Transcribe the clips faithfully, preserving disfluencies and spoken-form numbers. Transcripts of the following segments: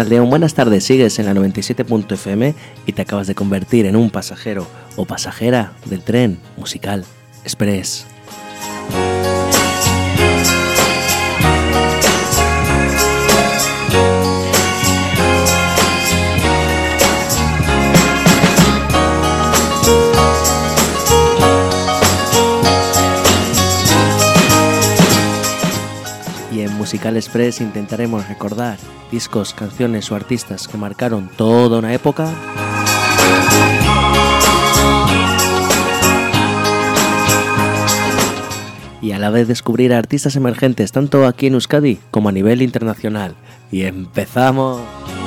Arrachaldeón, buenas tardes, sigues en la noventa y siete punto efe eme y te acabas de convertir en un pasajero o pasajera del tren musical Express. Musical Express intentaremos recordar discos, canciones o artistas que marcaron toda una época y a la vez descubrir a artistas emergentes tanto aquí en Euskadi como a nivel internacional. Y empezamos.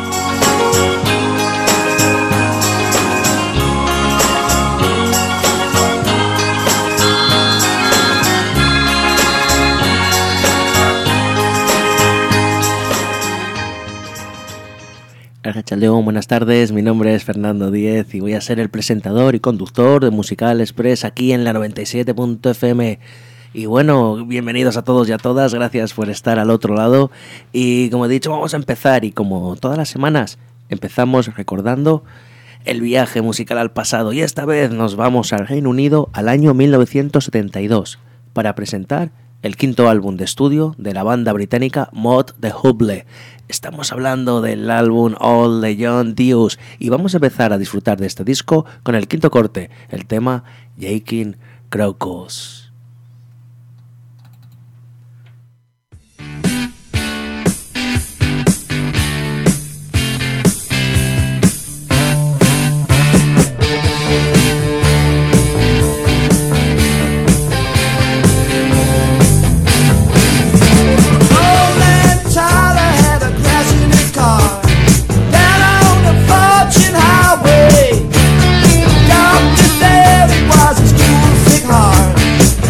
Arrachaldeón, buenas tardes, mi nombre es Fernando Díez y voy a ser el presentador y conductor de Musical Express aquí en la noventa y siete punto efe eme. Y bueno, bienvenidos a todos y a todas, gracias por estar al otro lado. Y como he dicho, vamos a empezar y como todas las semanas empezamos recordando el viaje musical al pasado. Y esta vez nos vamos al Reino Unido al año mil novecientos setenta y dos para presentar el quinto álbum de estudio de la banda británica Mod The Hoople. Estamos hablando del álbum All the Young Deus y vamos a empezar a disfrutar de este disco con el quinto corte, el tema Jaking Crocus. Highway. Doctor said it was his true sick heart.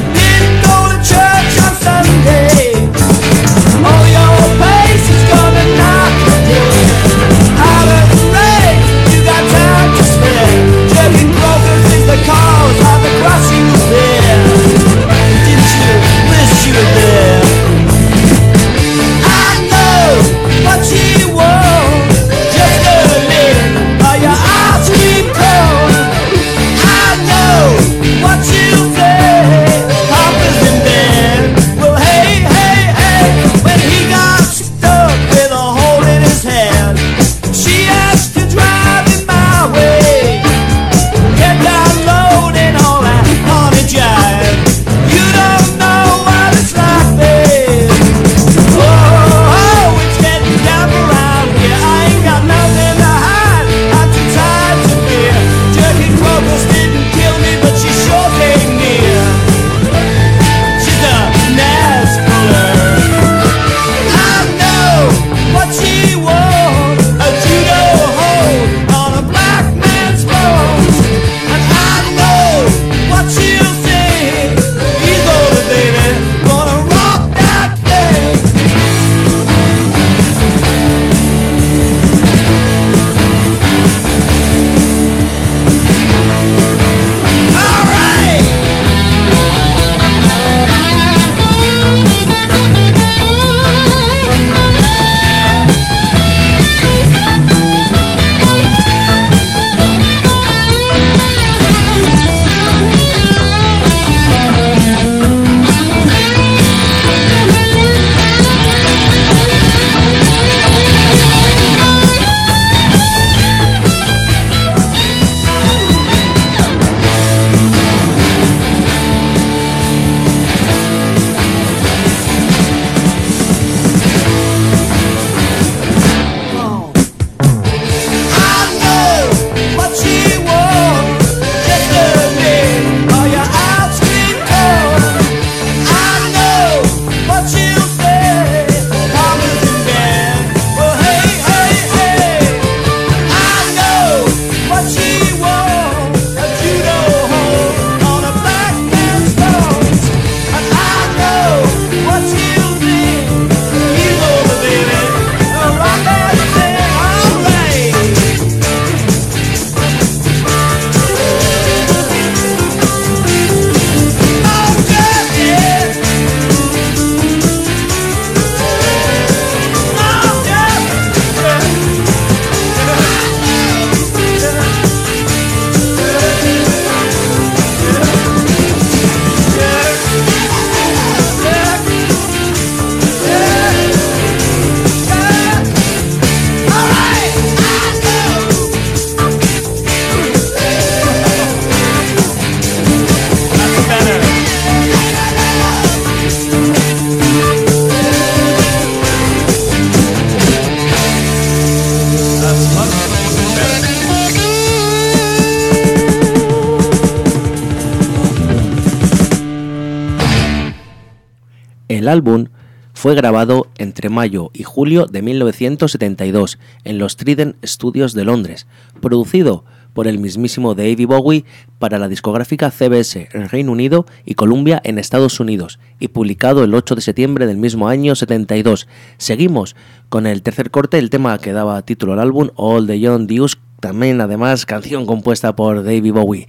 El álbum fue grabado entre mayo y julio de mil novecientos setenta y dos en los Trident Studios de Londres, producido por el mismísimo David Bowie para la discográfica C B S en Reino Unido y Columbia en Estados Unidos, y publicado el ocho de septiembre del mismo año setenta y dos. Seguimos con el tercer corte, el tema que daba título al álbum, All the Young Deuce, también además canción compuesta por David Bowie.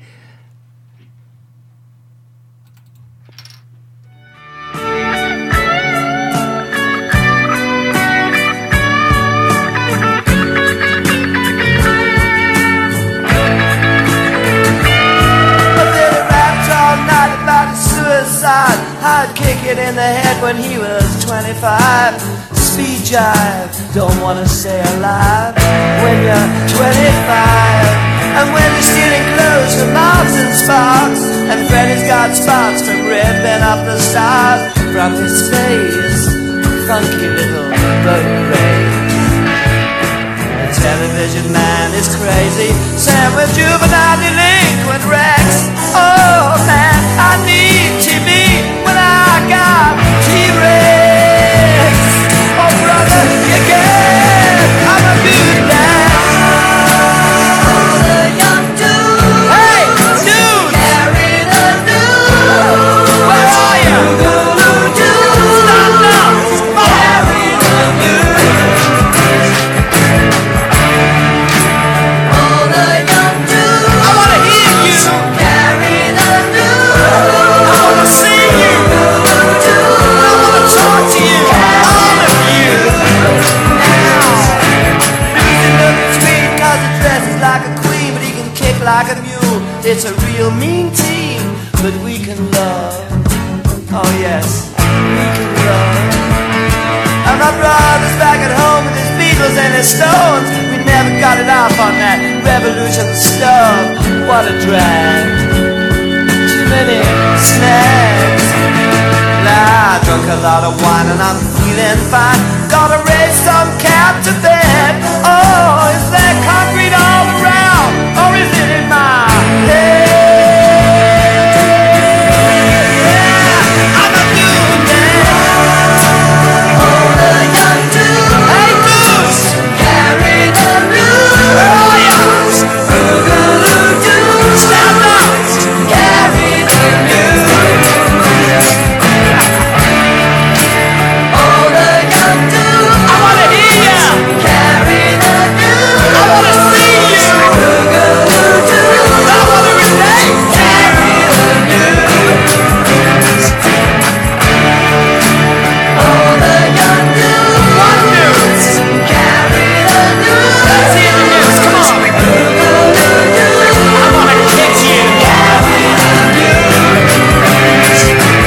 I'd kick it in the head when he was twenty-five. Speed jive, don't wanna stay alive when you're twenty-five. And when you're stealing clothes from Mobs and Sparks, and Freddy's got spots from ripping up the stars from his face, funky little boat race. The television man is crazy, Sam with juvenile delinquent Rex. Oh man, I need T V when I got T-Rex. Oh brother, you get, I'm a good man. Oh, the young dude. Hey, dude. Carry the news. Where are you? Stand up. Carry the news. Oh, the young dude. I wanna hear you. Carry the news. I wanna see you. I wanna talk to you. All of you. Lucy looks sweet 'cause he dresses like a queen, but he can kick like a mule. It's a real mean team, but we can love. Oh yes, we can love. And my brother's back at home with his Beatles and his Stones. We never got it off on that revolution stuff. What a drag. Too many snacks. Nah, I drunk a lot of wine and I'm feeling fine. Gotta raise some cat to bed. Oh, is there concrete all around, or is it in my head? Yeah, I'm a new man. Oh, the young dude. Hey, Goose. Carry the news. Where are you? Boogaloo-doo. Stand up. Carry the news. Oh, the young dude. I wanna hear ya. Carry the news. I wanna see you. Boogaloo-doo. I wanna relate. Carry the news. Oh, the young dude. What news? Carry the news. Let's hear the news. Come on. Boogaloo-doo. I wanna kick you. Carry the news.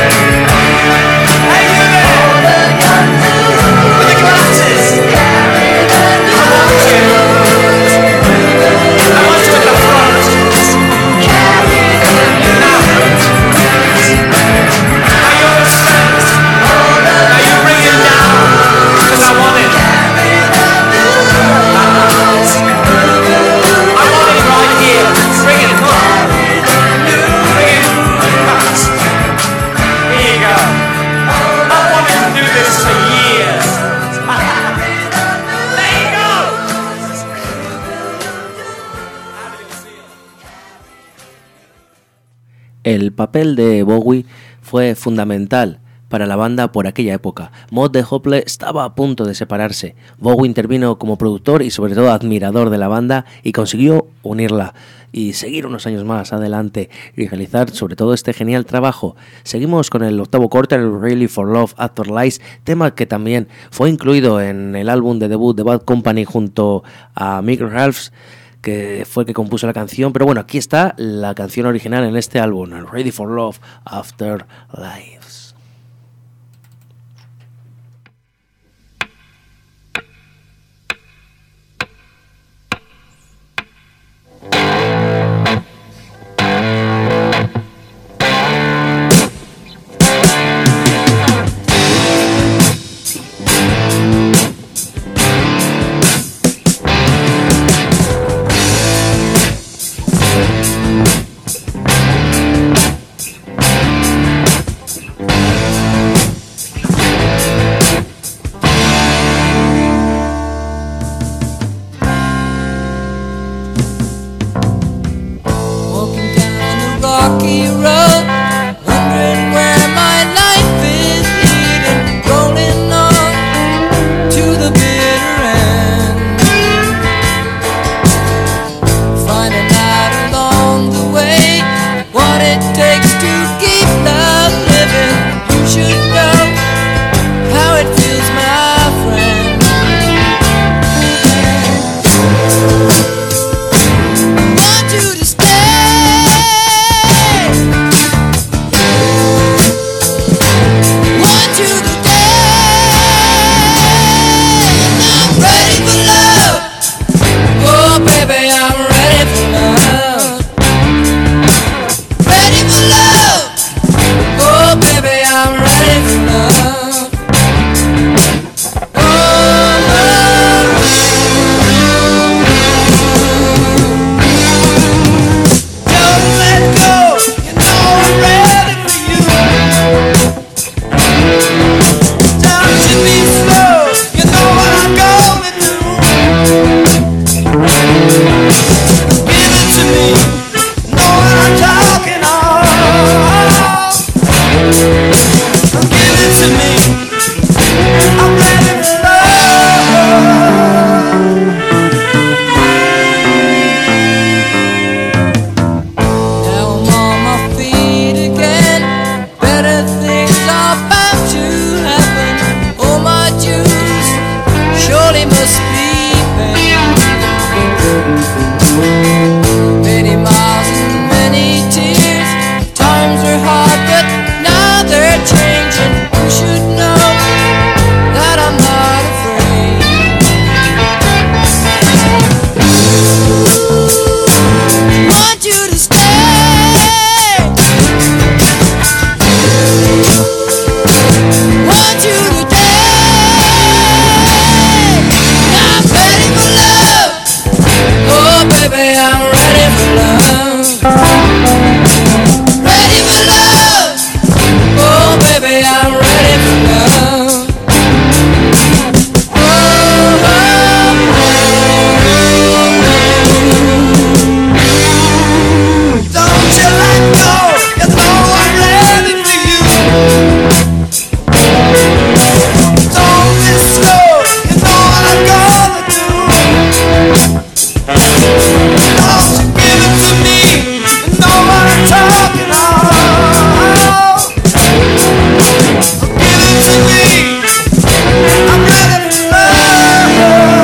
Hey, you there. Oh, the young dude. With the glasses. Carry the news. I want you. I want you at the front. Carry the news. Now. Are you upset? Oh, the Are you bringing down? 'Cause I want it. Carry the news. I want it right here. Bring it. Come on. Bring it. Here you go. I wanted to do this for years. There you go. El papel de Bowie fue fundamental para la banda por aquella época. Mott de Hoople estaba a punto de separarse. Bowie intervino como productor y sobre todo admirador de la banda y consiguió unirla y seguir unos años más adelante y realizar sobre todo este genial trabajo. Seguimos con el octavo corte, el Really for Love After Lies, tema que también fue incluido en el álbum de debut de Bad Company junto a Mick Ralphs, que fue el que compuso la canción. Pero bueno, aquí está la canción original en este álbum, el Ready for Love After Lives. I'm ready for love.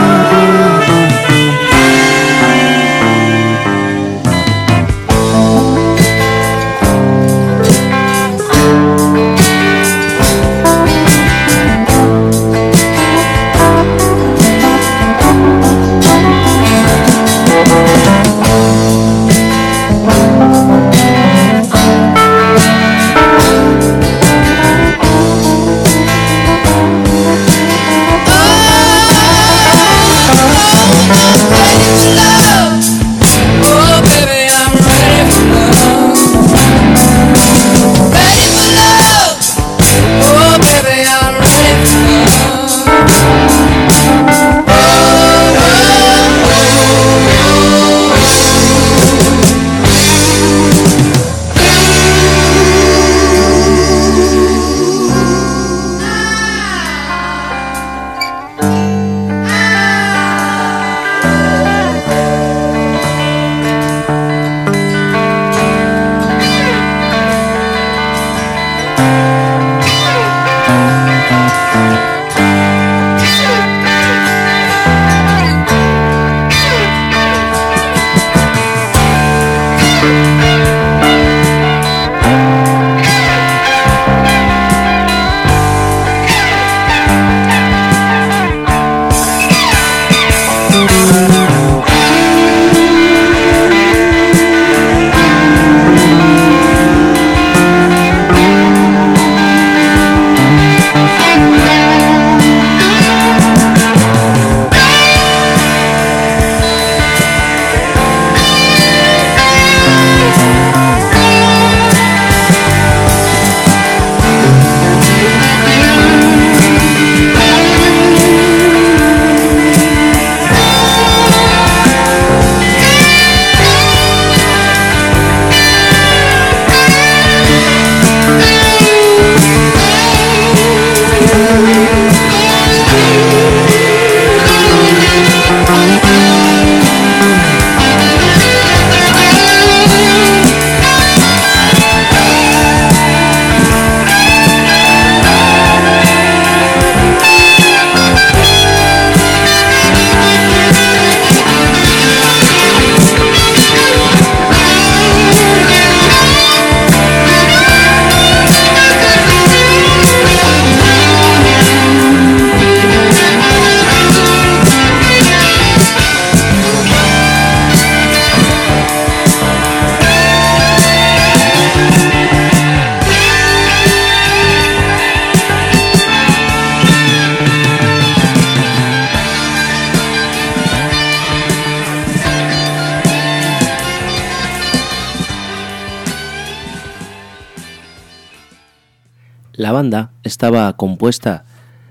La banda estaba compuesta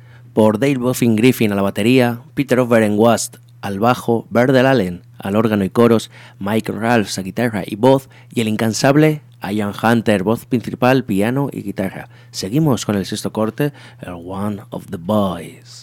por Dale Boffin Griffin a la batería, Peter Overenwast al bajo, Berdel Allen al órgano y coros, Mike Ralphs a guitarra y voz y el incansable Ian Hunter, voz principal, piano y guitarra. Seguimos con el sexto corte, el One of the Boys.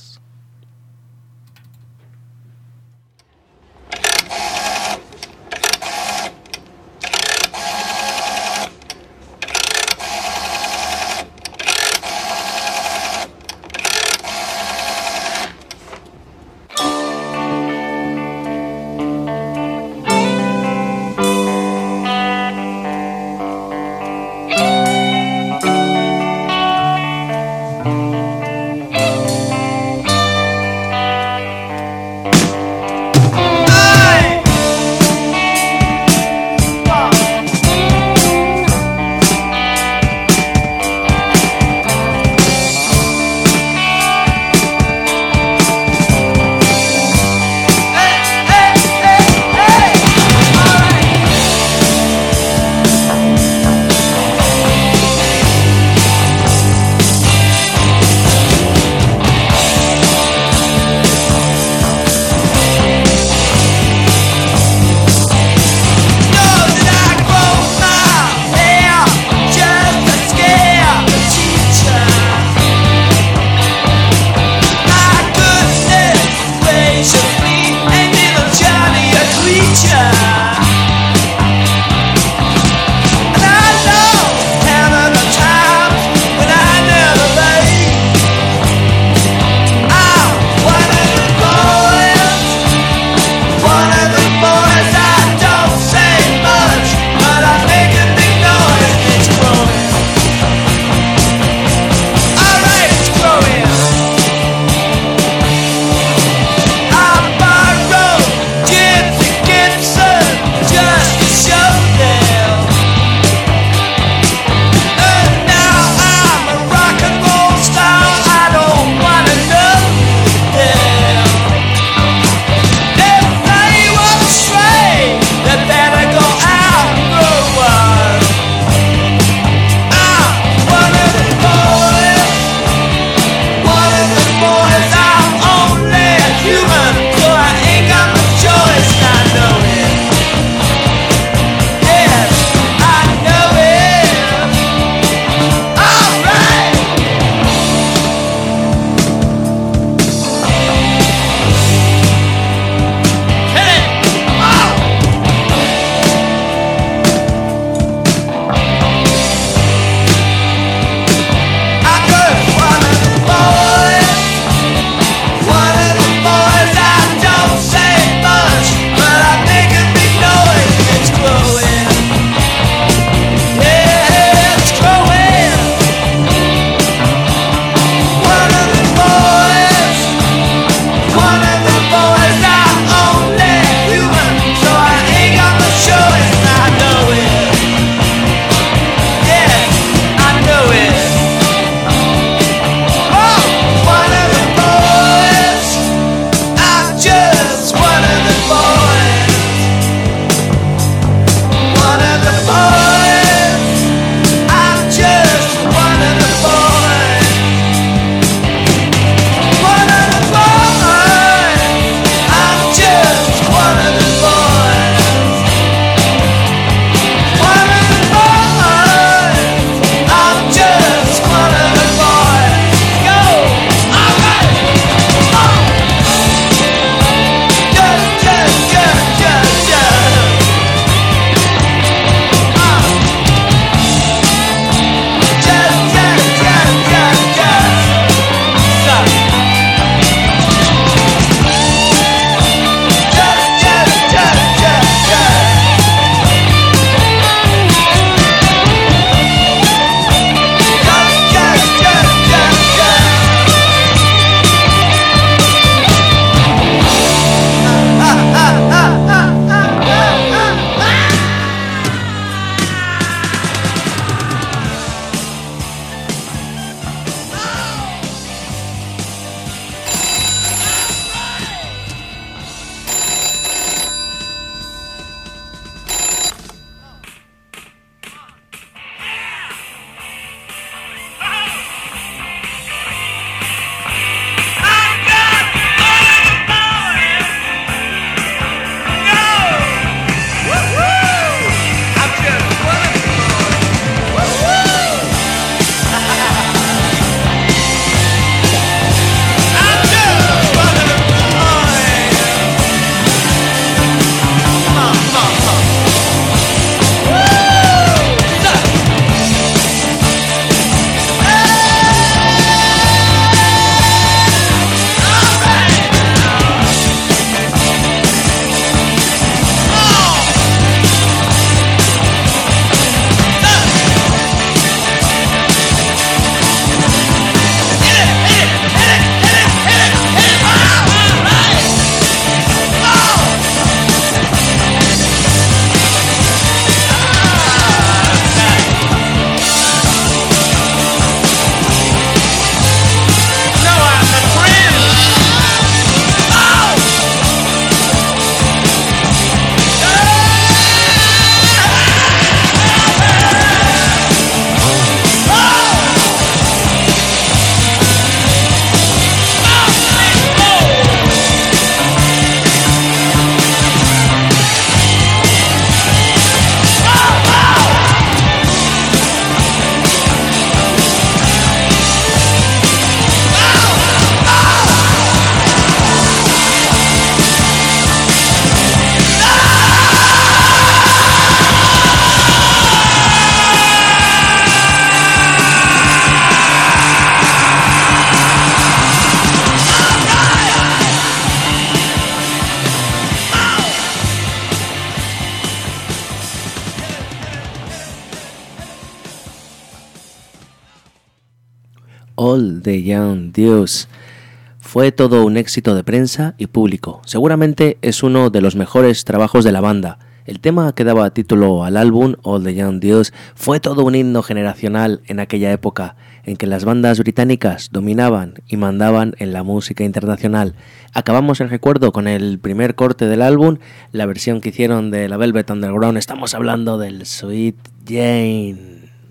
All the Young Dudes. Fue todo un éxito de prensa y público. Seguramente es uno de los mejores trabajos de la banda. El tema que daba título al álbum, All the Young Dudes, fue todo un himno generacional en aquella época en que las bandas británicas dominaban y mandaban en la música internacional. Acabamos el recuerdo con el primer corte del álbum, la versión que hicieron de la Velvet Underground. Estamos hablando del Sweet Jane.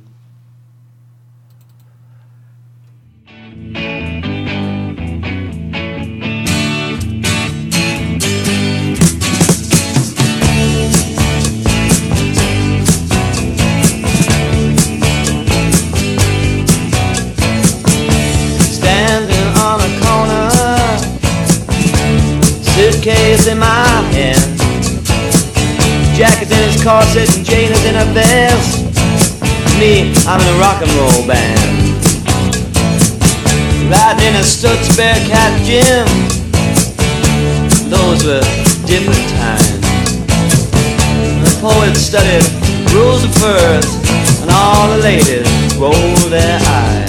Suitcase in my hand, jacket in his corset and Jane is in her vest. Me, I'm in a rock and roll band, riding in a Stutz Bearcat Jim. Those were different times. The poets studied rules of furs, and all the ladies rolled their eyes.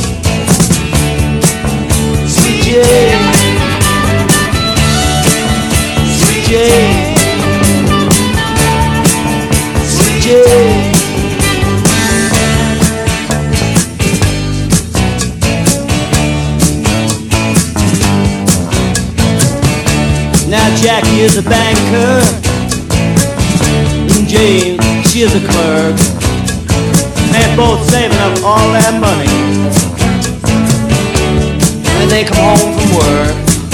Sweet Jane, Jane, Sweet Jane. Now Jackie is a banker, and Jane, she is a clerk. They're both saving up all their money when they come home from work.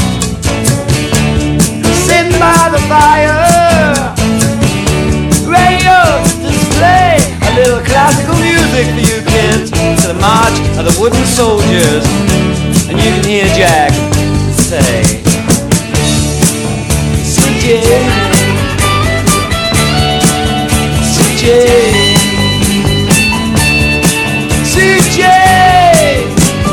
Sitting by the fire, radio display a little classical music for you kids, to the march of the wooden soldiers, and you can hear Jack say, Sweet Jane, Sweet Jane, Sweet Jane.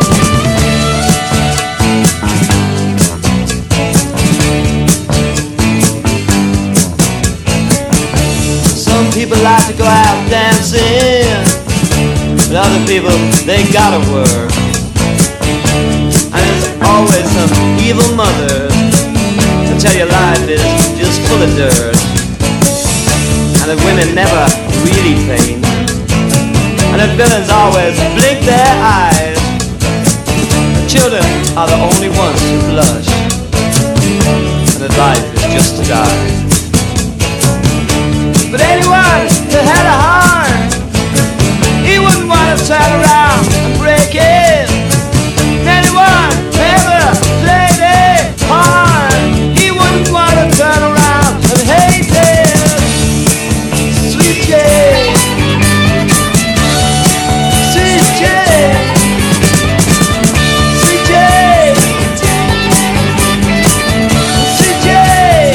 People like to go out dancing, but other people, they gotta work. And there's always some evil mother to tell you life is just full of dirt, and that women never really paint, and that villains always blink their eyes. The children are the only ones who blush, and that life is just to die. But anyone that had a heart, he wouldn't want to turn around and break it. Anyone who ever played a part, he wouldn't want to turn around and hate it. Sweet Jane, Sweet Jane, Sweet Jane, Sweet Jane.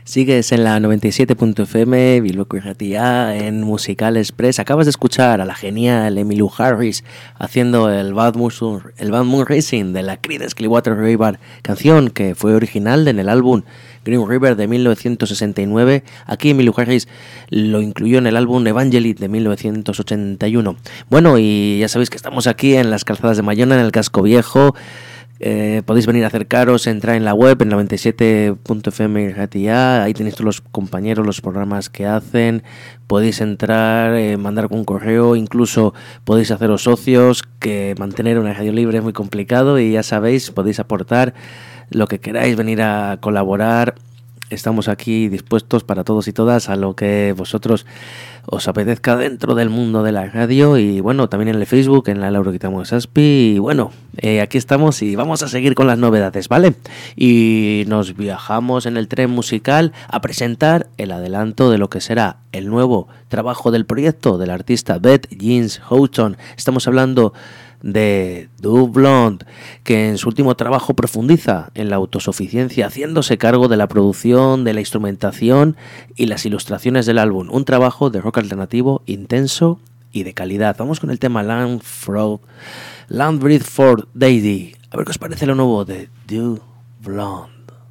Sigues en la noventa y siete punto efe eme, Bilbao Irratia, en Musical Express. Acabas de escuchar a la genial Emmylou Harris haciendo el Bad Moon, el Bad Moon Rising de la Creedence Clearwater Revival, canción que fue original en el álbum Green River de mil novecientos sesenta y nueve. Aquí Emmylou Harris lo incluyó en el álbum Evangeline de mil novecientos ochenta y uno. Bueno, y ya sabéis que estamos aquí en las calzadas de Mayona, en el Casco Viejo. Eh, podéis venir a acercaros, entrar en la web en noventa y siete punto efe eme Irratia, ahí tenéis todos los compañeros, los programas que hacen, podéis entrar, eh, mandar un correo, incluso podéis haceros socios, que mantener una radio libre es muy complicado y ya sabéis, podéis aportar lo que queráis, venir a colaborar. Estamos aquí dispuestos para todos y todas a lo que vosotros os apetezca dentro del mundo de la radio, y bueno, también en el Facebook, en la Lauro Quitamos Aspi, y bueno, eh, aquí estamos y vamos a seguir con las novedades, ¿vale? Y nos viajamos en el tren musical a presentar el adelanto de lo que será el nuevo trabajo del proyecto del artista Beth Jeans Houghton. Estamos hablando de Du Blonde, que en su último trabajo profundiza en la autosuficiencia, haciéndose cargo de la producción, de la instrumentación y las ilustraciones del álbum. Un trabajo de rock alternativo intenso y de calidad. Vamos con el tema Land Frog, Land Breathe for Daddy. A ver qué os parece lo nuevo de Du Blonde.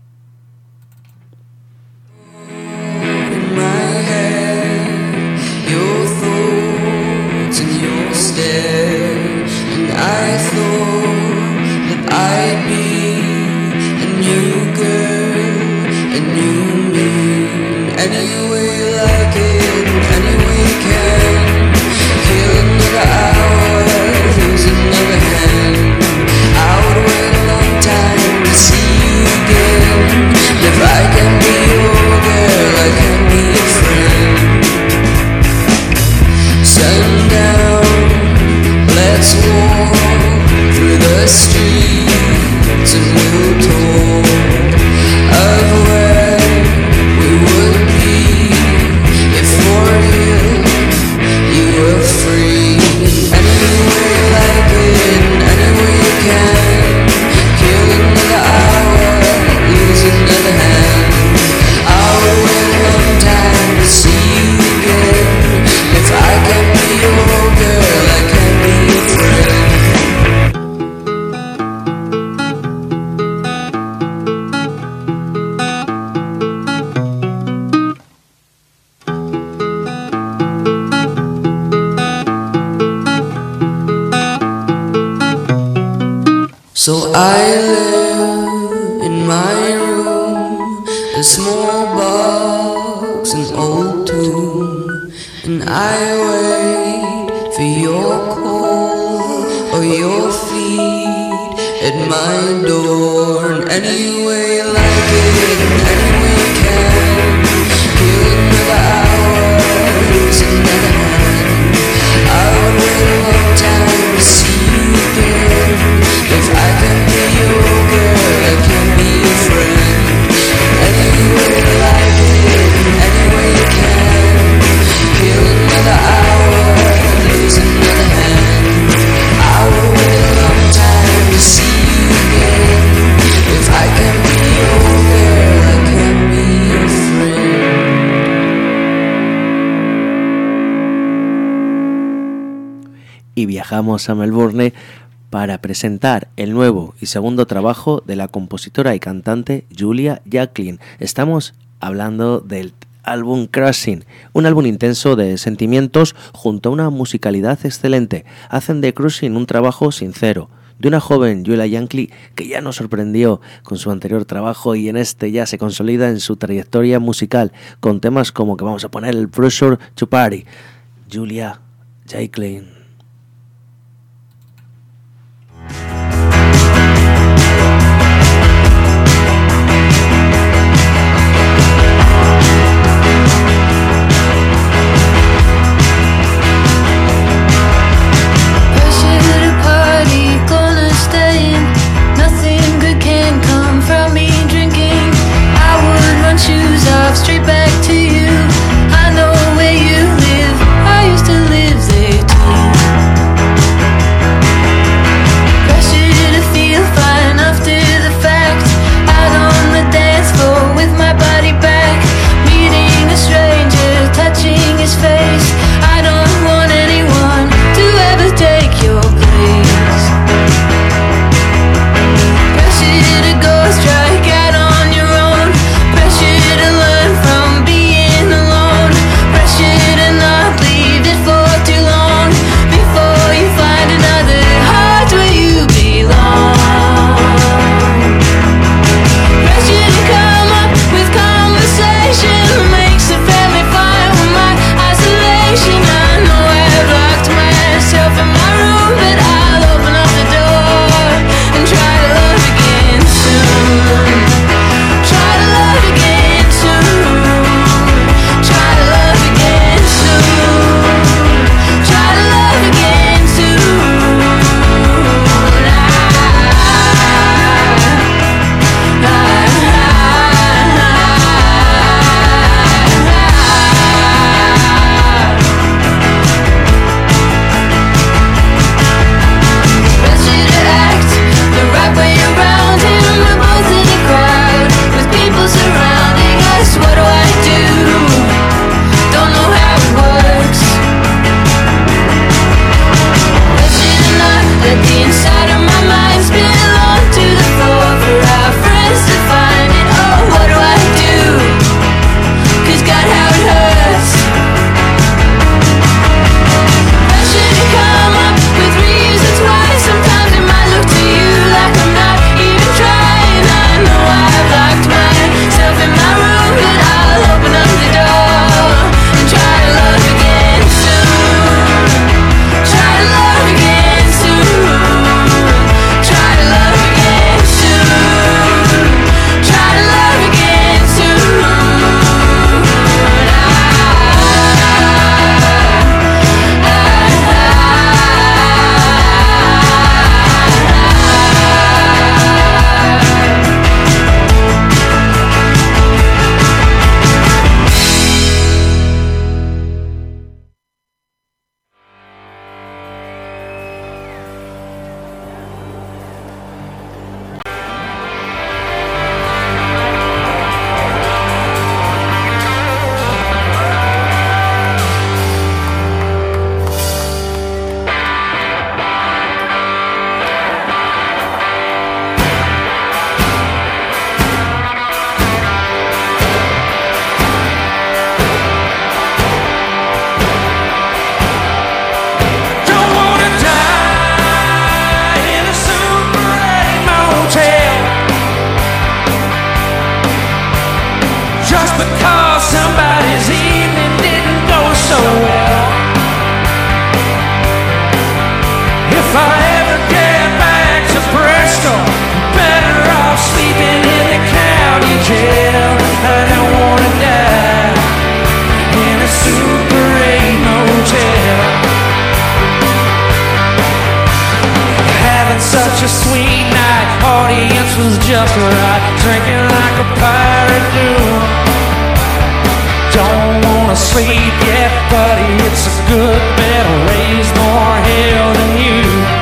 I thought that I'd be a new girl, a new me. Any way you like it, any way you can. Kill another hour, lose another hand. I would wait a long time to see you again. If I can be your girl, I can be your friend. Sundown, let's walk through the streets and we'll talk of where we would be if for real you were free. Any way you like it, any way you can. Kill another hour, lose another hand. I would wait a long time to see you again. If I can be your girl, I can be your friend. So I live in my room, a small box, an old tomb, and I wait for your call or your feet at my door. And any way you like it, any way you can. Kill another hour, lose another hand. I would wait a long time to see you again. If I can be your girl, I can be your friend. Any way you like it, any way you can. Kill another hour, lose another hand. I will wait a long time to see you again. If I can be your girl, I can be your friend. Y viajamos a Melbourne para presentar el nuevo y segundo trabajo de la compositora y cantante Julia Jacklin. Estamos hablando del álbum Crushing, un álbum intenso de sentimientos junto a una musicalidad excelente. Hacen de Crushing un trabajo sincero, de una joven Julia Jacklin que ya nos sorprendió con su anterior trabajo y en este ya se consolida en su trayectoria musical con temas como que vamos a poner el Pressure to Party. Julia Jacklin. Straight back to you. I know where you live. I used to live there too. such a sweet night. Audience was just right, drinking like a pirate do. Don't wanna sleep yet, buddy, it's a good bet. I'll raise more hell than you.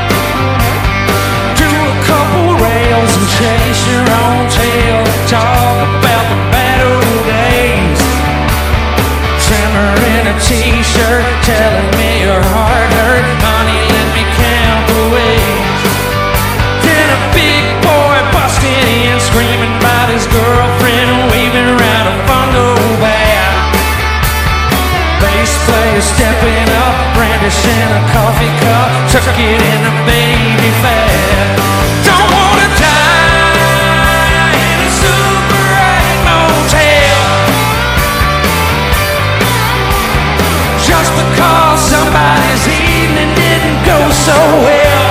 Do a couple rails and chase your own tail. Talk about the bad old days. Trimmer in a t-shirt telling me your heart hurt. Honey, let me count the ways. Then a big boy busted in, screaming about his girlfriend, waving around a fungo bat. Bass player stepping up, brandishing a coffee cup, took it in a baby fat. Don't wanna die in a Super eight motel just because somebody's evening didn't go so well.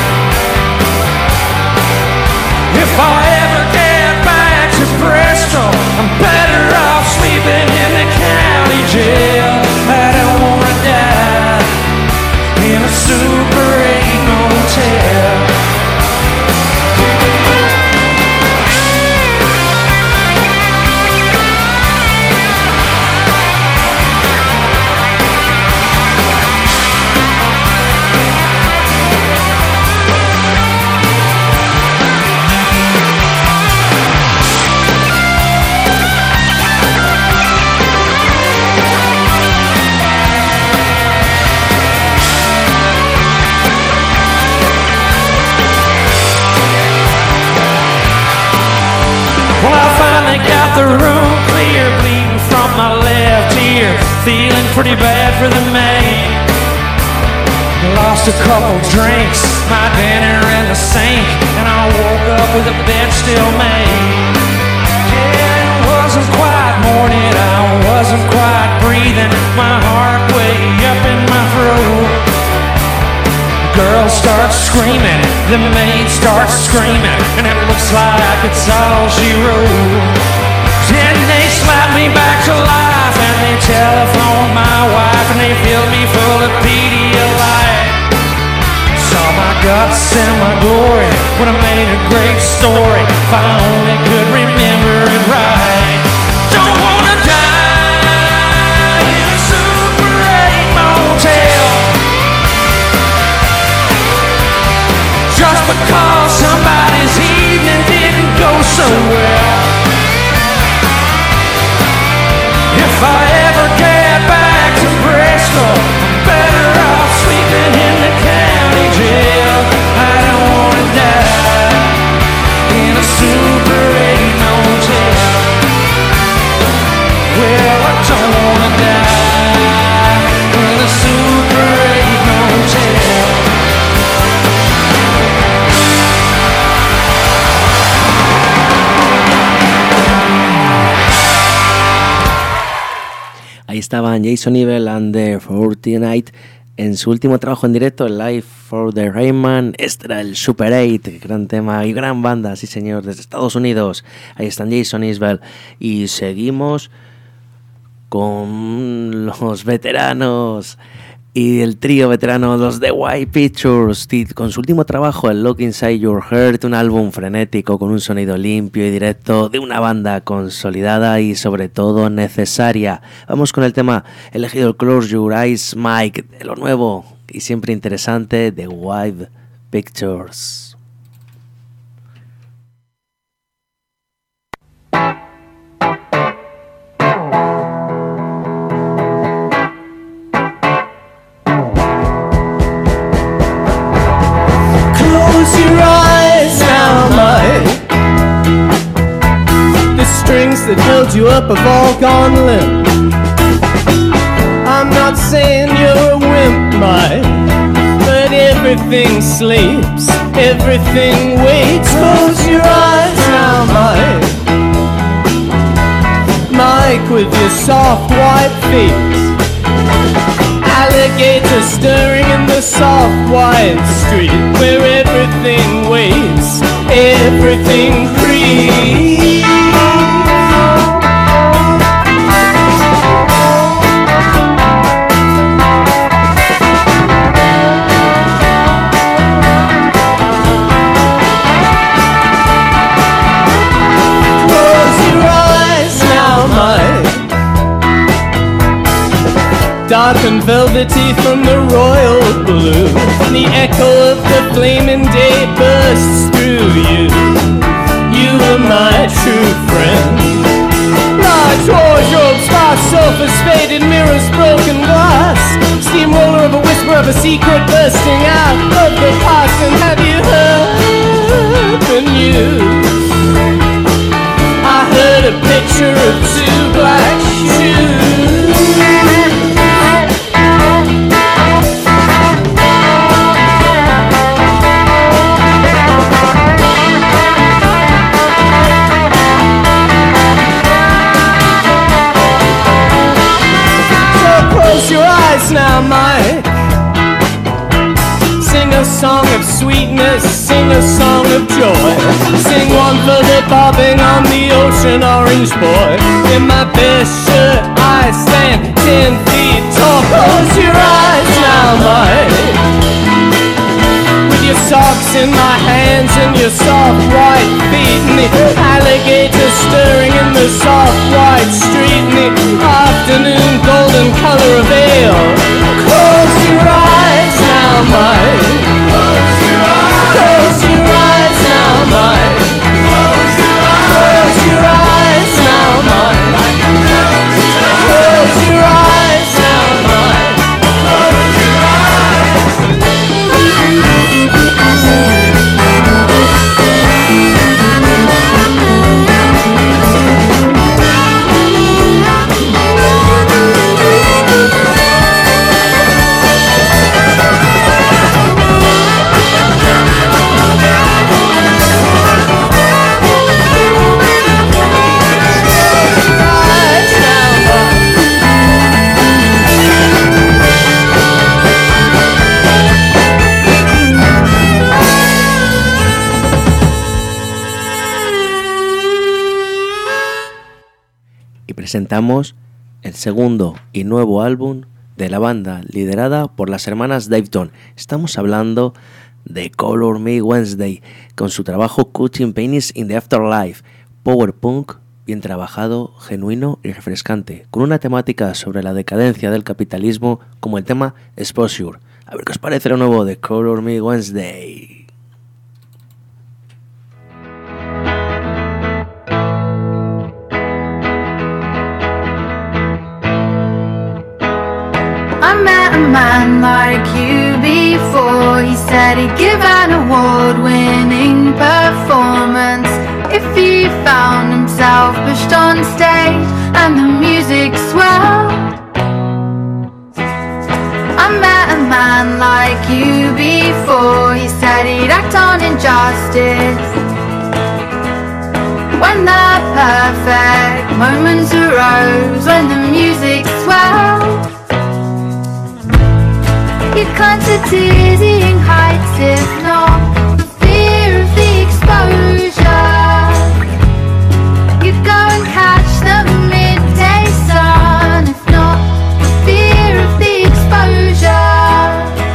If I ever get back to Bristol, I'm better off sleeping in the county jail. I don't wanna die in a Super eight motel. Got the room clear, bleeding from my left ear, feeling pretty bad for the man. Lost a couple drinks, my dinner in the sink, and I woke up with the bed still made. Yeah, it wasn't quite morning, I wasn't quite breathing, my heart way up in my throat. Girl starts screaming, the maid starts screaming, and it looks like it's all she wrote. Then they slap me back to life, and they telephone my wife, and they fill me full of Pedialyte. Saw my guts and my glory when I made a great story, if I only could remember it right. Don't wanna die in a Super eight motel just because somebody's evening didn't go so well. If I ever get back to Bristol, I'm better off sleeping in the county jail. I don't wanna die in a Super eight motel. Well, I don't wanna die in a Super eight motel. Ahí estaban Jason Evil and the Fortnite en su último trabajo en directo, Live for the Rayman. Este era el Super eight, gran tema y gran banda, sí señor, desde Estados Unidos. Ahí están Jason Evil y seguimos con los veteranos y el trío veterano, los The White Pictures, con su último trabajo, el Look Inside Your Heart, un álbum frenético con un sonido limpio y directo de una banda consolidada y sobre todo necesaria. Vamos con el tema elegido, el Close Your Eyes, Mike, de lo nuevo y siempre interesante, The White Pictures. Close your eyes now, Mike. The strings that held you up have all gone limp. I'm not saying you're a wimp, Mike, but everything sleeps, everything waits. Close your eyes now, Mike. Mike, with your soft white face, alligator stirring in the soft white street, where everything waits, everything creeps. dark and velvety from the royal blue. The echo of the flaming day bursts through you. You were my true friend. Large wardrobes, far sofas, faded mirrors, broken glass, steamroller of a whisper of a secret bursting out of the past. And have you heard the news? I heard a picture of two black shoes. Close your eyes now, Mike. Sing a song of sweetness, sing a song of joy. Sing one for the bobbing on the ocean orange boy. In my best shirt I stand ten feet tall. Close your eyes now, Mike. With your socks in my hands and your soft white feet, and the alligator stirring in the soft white street, and the afternoon golden color of ale. Close your eyes now, Mike. Close your eyes. Close your eyes now, Mike. Close your eyes. Close your eyes now, Mike. Close your eyes now, Mike. Close your eyes. Presentamos el segundo y nuevo álbum de la banda liderada por las hermanas Dayton. Estamos hablando de Color Me Wednesday con su trabajo Cutting Pennies in the Afterlife, power punk bien trabajado, genuino y refrescante, con una temática sobre la decadencia del capitalismo como el tema Exposure. A ver qué os parece lo nuevo de Color Me Wednesday. I met a man like you before. He said he'd give an award-winning performance if he found himself pushed on stage and the music swelled. I met a man like you before. He said he'd act on injustice when the perfect moments arose, when the music swelled. You climb to dizzying heights, if not the fear of the exposure. You go and catch the midday sun, if not the fear of the exposure.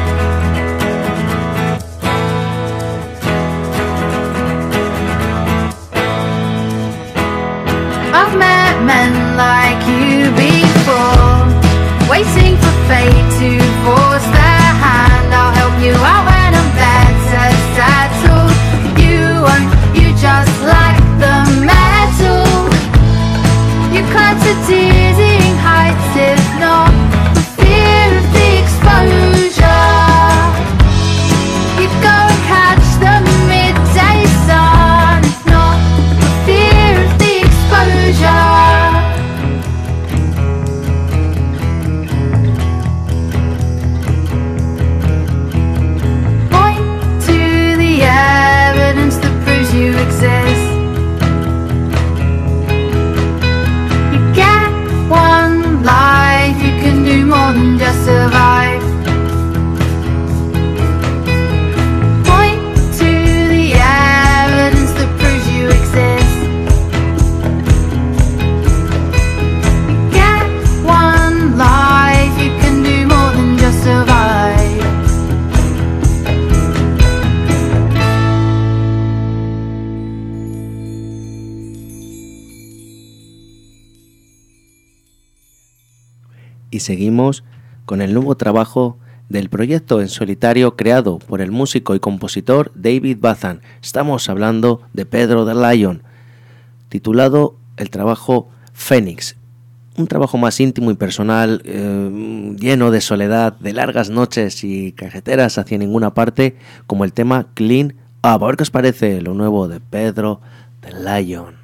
I've met men like you before, waiting for fate to force their hand. I'll help you out when I'm better settled. You won't, you just like the metal. You climb to dizzying heights, if not the fear of the exposure. You go and catch the midday sun, if not the fear of the exposure. You exist. You get one life, you can do more than just survive. Point to the evidence that proves you exist. You get one life, you can do more than just survive. Y seguimos con el nuevo trabajo del proyecto en solitario creado por el músico y compositor David Bazan. Estamos hablando de Pedro the Lion, titulado el trabajo Phoenix. Un trabajo más íntimo y personal, eh, lleno de soledad, de largas noches y carreteras hacia ninguna parte, como el tema Clean Up. A ver qué os parece lo nuevo de Pedro the Lion.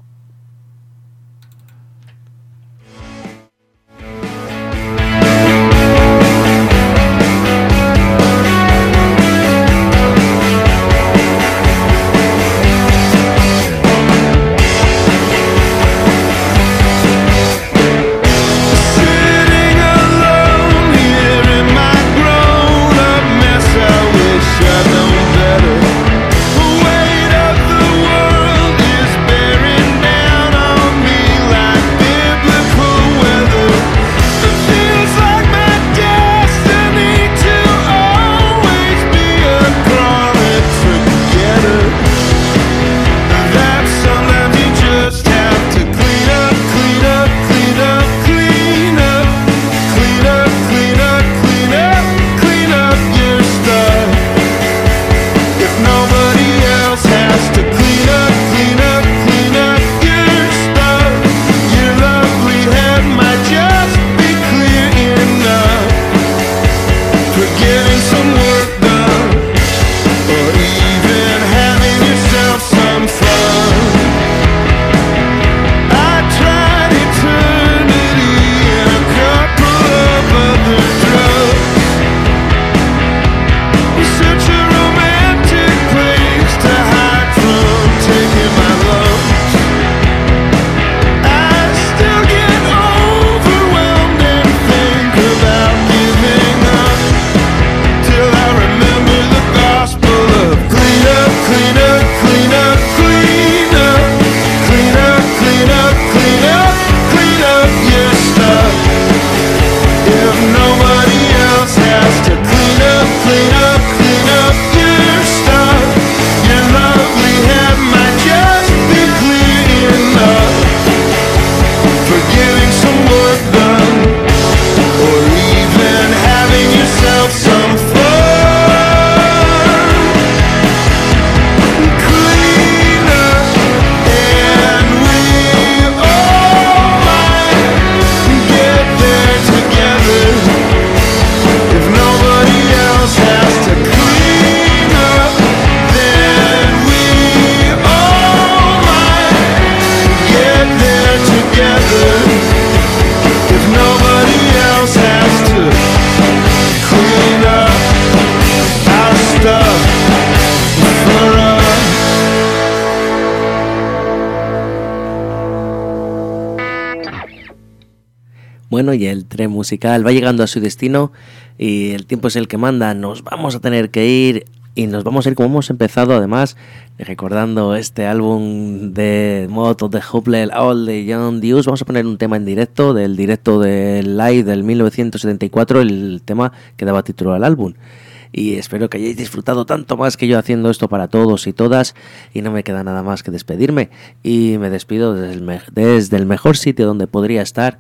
Bueno, y el tren musical va llegando a su destino y el tiempo es el que manda. Nos vamos a tener que ir y nos vamos a ir como hemos empezado, además, recordando este álbum de Moth of the Hopeless, All the Young Dews. Vamos a poner un tema en directo, del directo del Live del mil novecientos setenta y cuatro, el tema que daba título al álbum. Y espero que hayáis disfrutado tanto más que yo haciendo esto para todos y todas. Y no me queda nada más que despedirme. Y me despido desde el, me- desde el mejor sitio donde podría estar,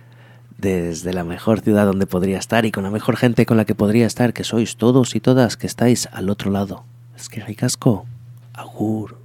desde la mejor ciudad donde podría estar y con la mejor gente con la que podría estar, que sois todos y todas que estáis al otro lado. Es que ricasco. Agur.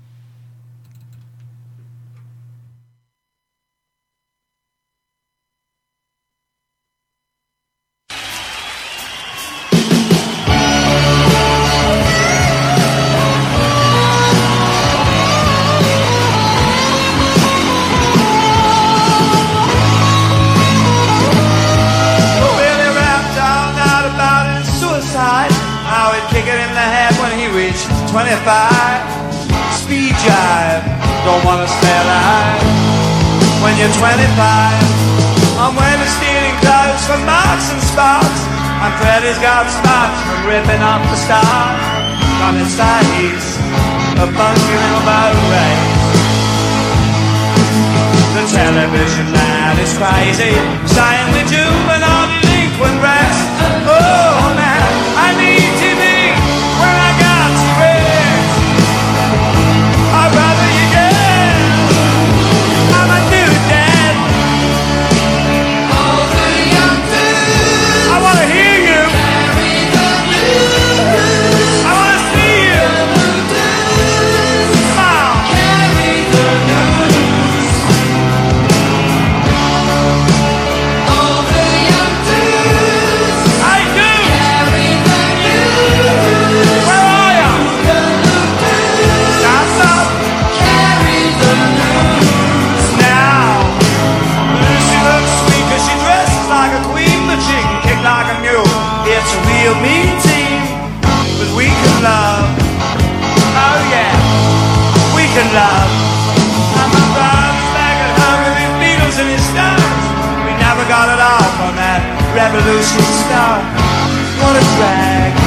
twenty-five, speed jive, don't wanna stay alive. When you're twenty-five, I'm wearing stealing clothes from Marks and Sparks, and Freddie's got spots from ripping off the stars. On the sides of bunking elbow rays. The television man is crazy, saying we're juvenile delinquent rest. Oh man, I need T V when I got to rest. I'd rather you get, I'm a new dad. All the young dudes revolution star. What a drag.